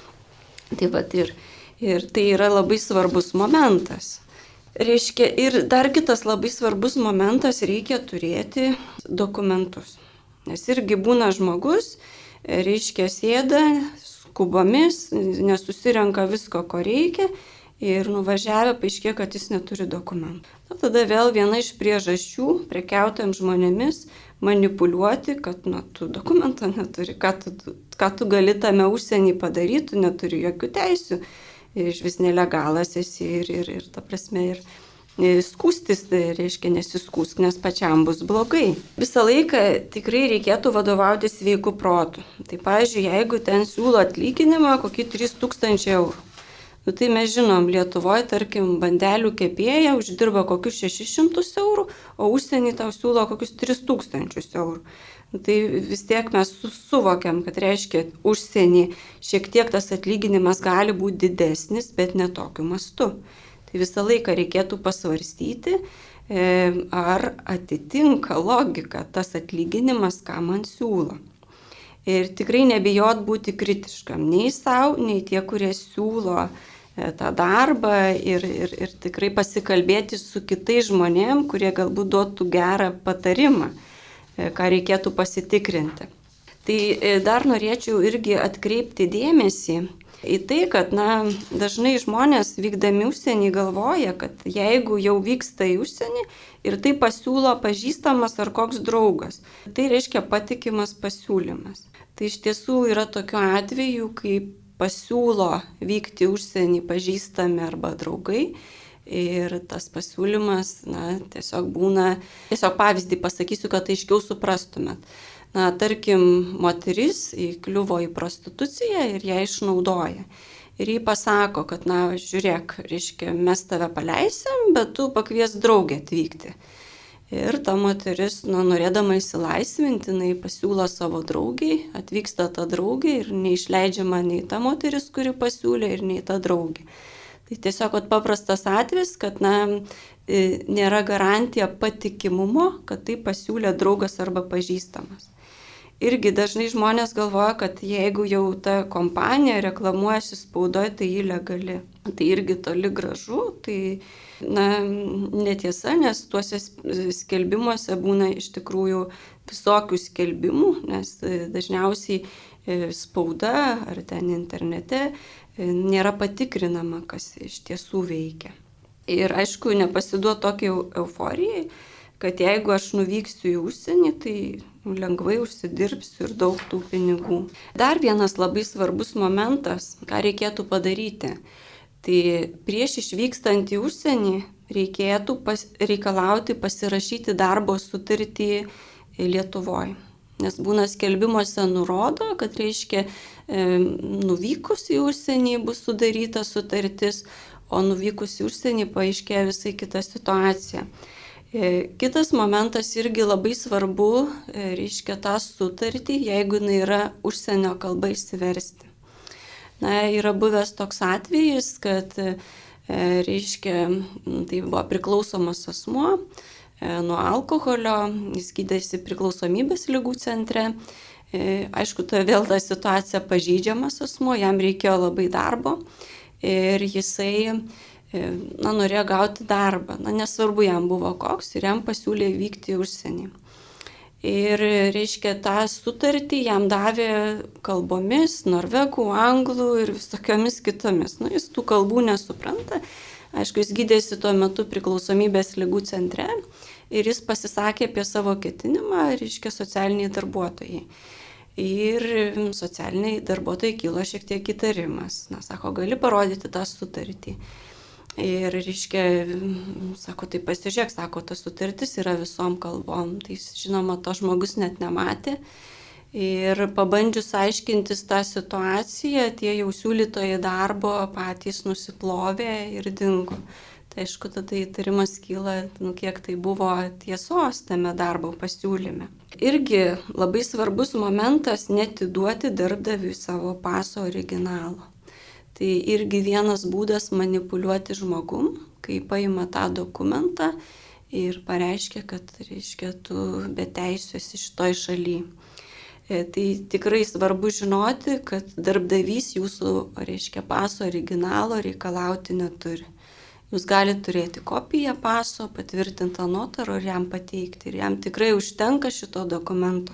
Tai vat ir, ir tai yra labai svarbus momentas. Reiškia, ir dar kitas labai svarbus momentas, reikia turėti dokumentus. Nes irgi būna žmogus, reiškia, sėda skubomis, nesusirenka visko, ko reikia ir nuvažiavę paaiškėja, kad jis neturi dokumentų. Na, tada vėl viena iš priežasčių prekiautojams žmonėmis manipuliuoti, kad, na, tu dokumento neturi, ką tu, ką tu gali tame užsienį padaryti, tu neturi jokių teisių. iš vis nelegalas esi ir, ir, ir ta prasme, ir skūstis, tai reiškia nesiskūsk, nes pačiam bus blogai. Visą laiką tikrai reikėtų vadovautis sveiku protu. Tai, pavyzdžiui, jeigu ten siūlo atlyginimą kokį trys tūkstančiai eurų, nu, tai mes žinom, Lietuvoje, tarkim, bandelių kepėja uždirba kokius šešis šimtus eurų, o užsienį tau siūlo kokius tris tūkstančius eurų. Tai vis tiek mes suvokiam, kad reiškia užsienį šiek tiek tas atlyginimas gali būti didesnis, bet ne tokiu mastu. Tai visą laiką reikėtų pasvarstyti, ar atitinka logika tas atlyginimas, ką man siūlo. Ir tikrai nebijot būti kritiškam, nei savo, nei tie, kurie siūlo tą darbą ir, ir, ir tikrai pasikalbėti su kitais žmonėm, kurie galbūt duotų gerą patarimą, ką reikėtų pasitikrinti. Tai dar norėčiau irgi atkreipti dėmesį į tai, kad na, dažnai žmonės vykdami užsienį galvoja, kad jeigu jau vyksta į užsienį ir tai pasiūlo pažįstamas ar koks draugas, tai reiškia patikimas pasiūlymas. Tai iš tiesų yra tokių atvejų, kai pasiūlo vykti užsienį pažįstami arba draugai ir tas pasiūlymas na, tiesiog būna, tiesiog pavyzdį pasakysiu, kad aiškiau suprastumėt. Na, tarkim, moteris įkliuvo į prostituciją ir ją išnaudoja. Ir jį pasako, kad, na, žiūrėk, reiškia, mes tave paleisim, bet tu pakvies draugę atvykti. Ir ta moteris, nu, norėdama įsilaisvinti, jinai pasiūlo savo draugiai, atvyksta ta draugė ir neišleidžiama nei ta moteris, kuri pasiūlė, ir nei ta draugė. Tai tiesiog paprastas atvejis, kad na, nėra garantija patikimumo, kad tai pasiūlė draugas arba pažįstamas. Irgi dažnai žmonės galvoja, kad jeigu jau ta kompanija reklamuojasi spaudoje, tai ji legali. Tai irgi toli gražu, tai na, netiesa, nes tuose skelbimuose būna iš tikrųjų visokių skelbimų, nes dažniausiai spauda ar ten internete nėra patikrinama, kas iš tiesų veikia. Ir aišku, nepasiduot tokiai euforijai, kad jeigu aš nuvyksiu į užsienį, tai lengvai užsidirbsiu ir daug tų pinigų. Dar vienas labai svarbus momentas, ką reikėtų padaryti, tai prieš išvykstant į užsienį reikėtų pas, reikalauti pasirašyti darbo sutartį Lietuvoje. Nes būna skelbimuose nurodo, kad reiškia e, nuvykus į užsienį bus sudaryta sutartis, o nuvykus į užsienį paaiškėja visai kita situacija. E, kitas momentas irgi labai svarbu, e, reiškia tą sutartį, jeigu jinai yra užsienio kalba išsiversti. Na, yra buvęs toks atvejis, kad e, reiškia, tai buvo priklausomas asmuo nuo alkoholio, jis gydėsi priklausomybės ligų centre. Aišku, tai vėl ta situacija pažeidžiamas asmuo, jam reikėjo labai darbo ir jisai na, norėjo gauti darbą. Na, nesvarbu jam buvo koks ir jam pasiūlė vykti į užsienį. Ir, reiškia, tą sutartį jam davė kalbomis, norvegų, anglų ir visokiomis kitomis. Nu, jis tų kalbų nesupranta. Aišku, jis gydėsi tuo metu priklausomybės ligų centre ir jis pasisakė apie savo ketinimą, reiškia, socialiniai darbuotojai. Ir socialiniai darbuotojai kilo šiek tiek įtarimas. Na, sako, gali parodyti tą sutartį. Ir, reiškia, sako, tai pasižiūrėk, sako, ta sutartis yra visom kalbom. Tai, žinoma, to žmogus net nematė. Ir pabandžius aiškintis tą situaciją, tie jau siūlytojai darbo patys nusiplovė ir dingo. Tai aišku, tada įtarimas kyla, nu, kiek tai buvo tiesos tame darbo pasiūlyme. Irgi labai svarbus momentas netiduoti darbdaviui savo paso originalo. Tai irgi vienas būdas manipuliuoti žmogum, kai paima tą dokumentą ir pareiškia, kad, reiškia, tu beteisiuosi šitoj šaly. Tai tikrai svarbu žinoti, kad darbdavys jūsų, reiškia, paso originalo reikalauti neturi. Jūs galite turėti kopiją paso, patvirtintą notaro ir jam pateikti. Ir jam tikrai užtenka šito dokumento.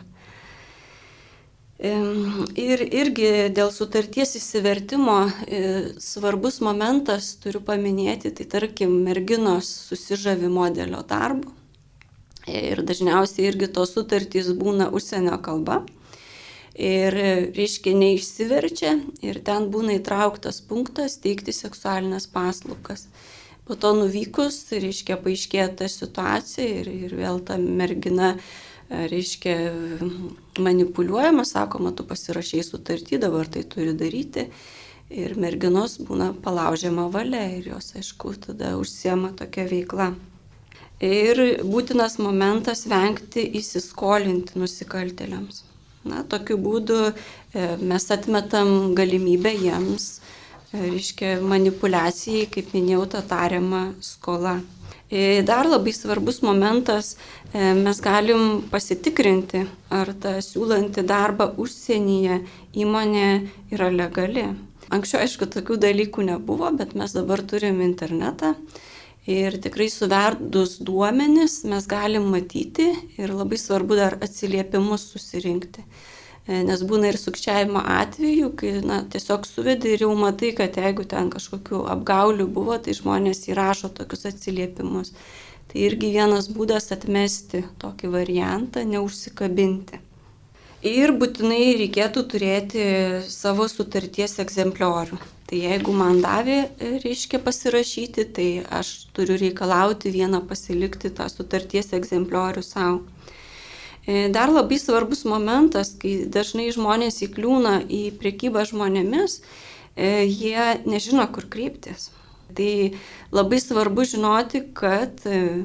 Ir irgi dėl sutarties įsivertimo svarbus momentas, turiu paminėti, tai tarkim merginos susižavi modelio darbu. Ir dažniausiai irgi tos sutartys būna užsienio kalba. Ir, reiškia, neišsiverčia ir ten būna įtrauktas punktas teikti seksualinės paslaugas. Po to nuvykus, reiškia, paaiškėja ta situacija ir, ir vėl ta mergina, reiškia, manipuliuojama, sakoma, tu pasirašei sutartį, dabar tai turi daryti. Ir merginos būna palaužiama valia ir jos, aišku, tada užsiema tokia veikla. Ir būtinas momentas vengti įsiskolinti nusikaltėliams. Na, tokiu būdu mes atmetam galimybę jiems, reiškia, manipuliacijai, kaip minėjau, tą tariamą skolą. Dar labai svarbus momentas, mes galim pasitikrinti, ar ta siūlanti darbą užsienyje įmonė yra legali. Anksčiau, aišku, tokių dalykų nebuvo, bet mes dabar turim internetą. Ir tikrai suverdus duomenis mes galim matyti ir labai svarbu dar atsiliepimus susirinkti. Nes būna ir sukčiavimo atveju, kai na, tiesiog suvedi ir jau matai, kad jeigu ten kažkokių apgaulių buvo, tai žmonės įrašo tokius atsiliepimus. Tai irgi vienas būdas atmesti tokį variantą, neužsikabinti. Ir būtinai reikėtų turėti savo sutarties egzempliorių. Tai jeigu man davė, reiškia, pasirašyti, tai aš turiu reikalauti vieną pasilikti tą sutarties egzempliorių savo. Dar labai svarbus momentas, kai dažnai žmonės įkliūna į prekybą žmonėmis, jie nežino, kur kreiptis. Tai labai svarbu žinoti, kad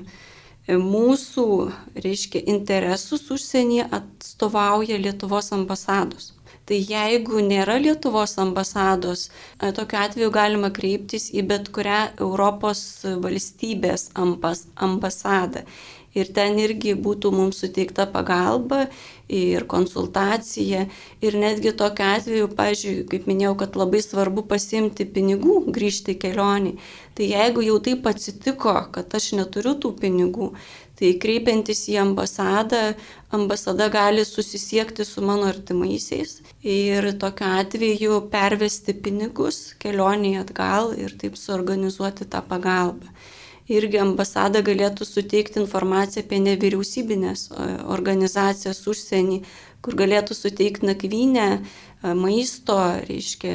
mūsų, reiškia, interesus užsienyje atstovauja Lietuvos ambasados. Tai jeigu nėra Lietuvos ambasados, tokiu atveju galima kreiptis į bet kurią Europos valstybės ambasadą. Ir ten irgi būtų mums suteikta pagalba ir konsultacija. Ir netgi tokiu atveju, pavyzdžiui, kaip minėjau, kad labai svarbu pasiimti pinigų, grįžti kelionį. Tai jeigu jau taip atsitiko, kad aš neturiu tų pinigų, tai kreipiantis į ambasadą, ambasada gali susisiekti su mano artimaisiais ir tokiu atveju pervesti pinigus kelionėje atgal ir taip suorganizuoti tą pagalbą. Irgi ambasada galėtų suteikti informaciją apie nevyriausybinės organizacijas užsienį, kur galėtų suteikti nakvynę, maisto, reiškia,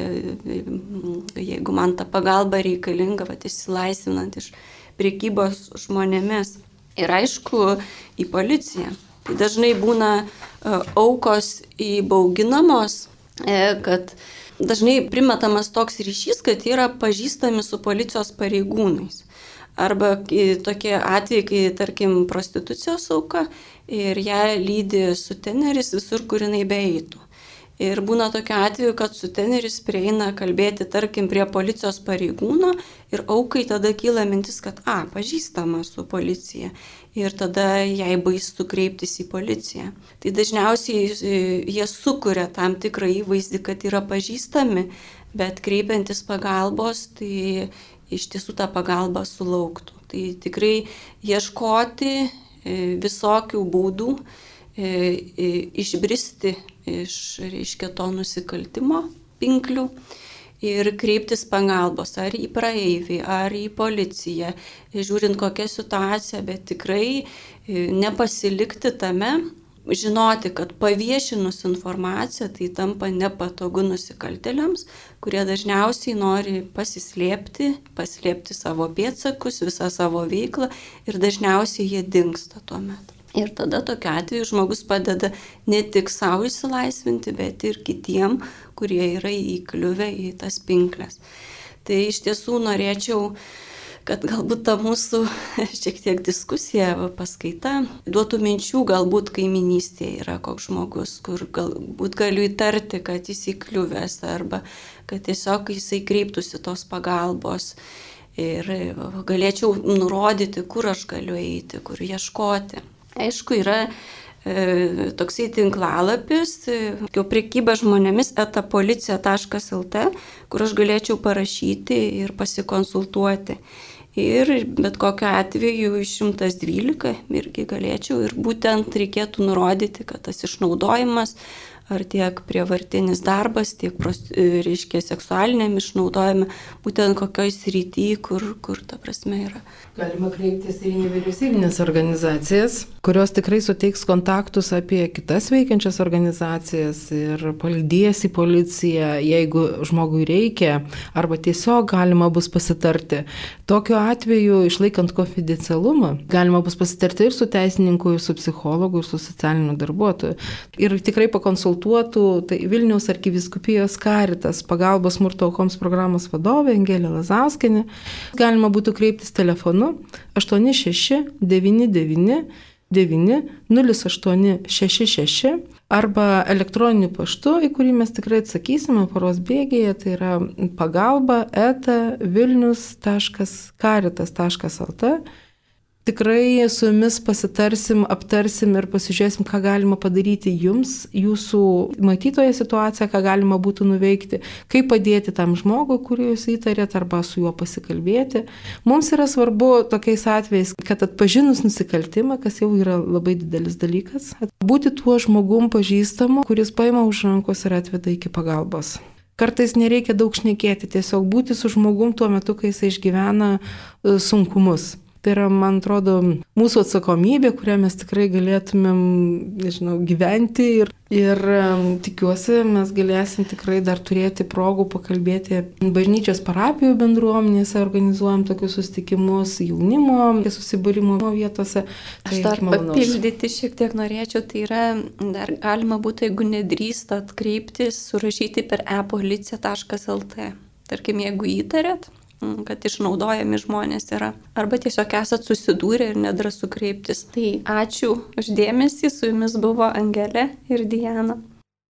jeigu man ta pagalba reikalinga, vat, išsilaisvinant iš prekybos žmonėmis. Ir aišku, į policiją. Tai dažnai būna aukos įbauginamos, kad dažnai primetamas toks ryšys, kad yra pažįstami su policijos pareigūnais. Arba tokie atvejai, kai, tarkim, prostitucijos auka ir ją lydi suteneris visur, kur jinai beeitų. Ir būna tokiu atveju, kad suteneris prieina kalbėti, tarkim, prie policijos pareigūno ir aukai tada kyla mintis, kad, a, pažįstama su policija. Ir tada jai baisu kreiptis į policiją. Tai dažniausiai jie sukuria tam tikrą įvaizdį, kad yra pažįstami, bet kreipiantis pagalbos, tai iš tiesų tą pagalbą sulauktų. Tai tikrai ieškoti visokių būdų, išbristi iš, reiškia, to nusikaltimo pinklių ir kreiptis pagalbos ar į praeivį, ar į policiją, žiūrint kokią situaciją, bet tikrai nepasilikti tame, žinoti, kad paviešinus informaciją tai tampa nepatogu nusikaltėliams, kurie dažniausiai nori pasislėpti, paslėpti savo pėdsakus, visą savo veiklą ir dažniausiai jie dingsta tuo metu. Ir tada tokiu atveju žmogus padeda ne tik savo išsilaisvinti, bet ir kitiem, kurie yra įkliuvę į tas pinklės. Tai iš tiesų norėčiau, kad galbūt ta mūsų šiek tiek diskusija, paskaita duotų minčių, galbūt kaiminystėje yra koks žmogus, kur galbūt galiu įtarti, kad jis įkliuvęs arba kad tiesiog jisai kreiptųsi tos pagalbos ir galėčiau nurodyti, kur aš galiu eiti, kur ieškoti. Aišku, yra e, toksai tinklalapis, jau prekyba žmonėmis eta policija taškas lt, kur aš galėčiau parašyti ir pasikonsultuoti. Ir bet kokiu atveju šimtas dvylika irgi galėčiau ir būtent reikėtų nurodyti, kad tas išnaudojimas ar tiek prievartinis darbas, tiek, reiškia, seksualiniam išnaudojime, būtent kokioj srity, kur, kur ta prasme yra. Galima kreiptis ir į nevyriausybinės organizacijas, kurios tikrai suteiks kontaktus apie kitas veikiančias organizacijas ir palydės į policiją, jeigu žmogui reikia, arba tiesiog galima bus pasitarti. Tokiu atveju, išlaikant konfidencialumą, galima bus pasitarti ir su teisininku, ir su psichologu, ir su socialiniu darbuotoju. Ir tikrai pakonsultuotų tai Vilniaus arkivyskupijos Caritas pagalbos smurto aukoms programos vadovė Angelė Lazauskienė. Galima būtų kreiptis telefonu aštuoni šeši devyni devyni devyni nulis aštuoni šeši šeši arba elektroniniu paštu, į kurį mes tikrai atsakysime paros bėgėje, tai yra pagalba eta vilnius taškas caritas taškas lt. Tikrai su jumis pasitarsim, aptarsim ir pasižiūrėsim, ką galima padaryti jums, jūsų matytoje situaciją, ką galima būtų nuveikti, kaip padėti tam žmogui, kurį jūs įtarėt, arba su juo pasikalbėti. Mums yra svarbu tokiais atvejais, kad atpažinus nusikaltimą, kas jau yra labai didelis dalykas, būti tuo žmogum pažįstamu, kuris paima už rankos ir atveda iki pagalbos. Kartais nereikia daug šnekėti, tiesiog būti su žmogum tuo metu, kai jis išgyvena sunkumus. Tai yra, man atrodo, mūsų atsakomybė, kurią mes tikrai galėtumėm, nežinau, gyventi ir, ir tikiuosi, mes galėsim tikrai dar turėti progų pakalbėti bažnyčios parapijų bendruomenėse, organizuojam tokius susitikimus jaunimo, susibūrimo vietose. Aš dar papildyti šiek tiek norėčiau, tai yra, dar galima būtų, jeigu nedrįstat kreiptis, surašyti per e policija taškas lt. Tarkim, jeigu įtarėt, kad išnaudojami žmonės yra, arba tiesiog esat susidūrę ir nedrąsu kreiptis. Tai ačiū už dėmesį, su jumis buvo Angelė ir Diana.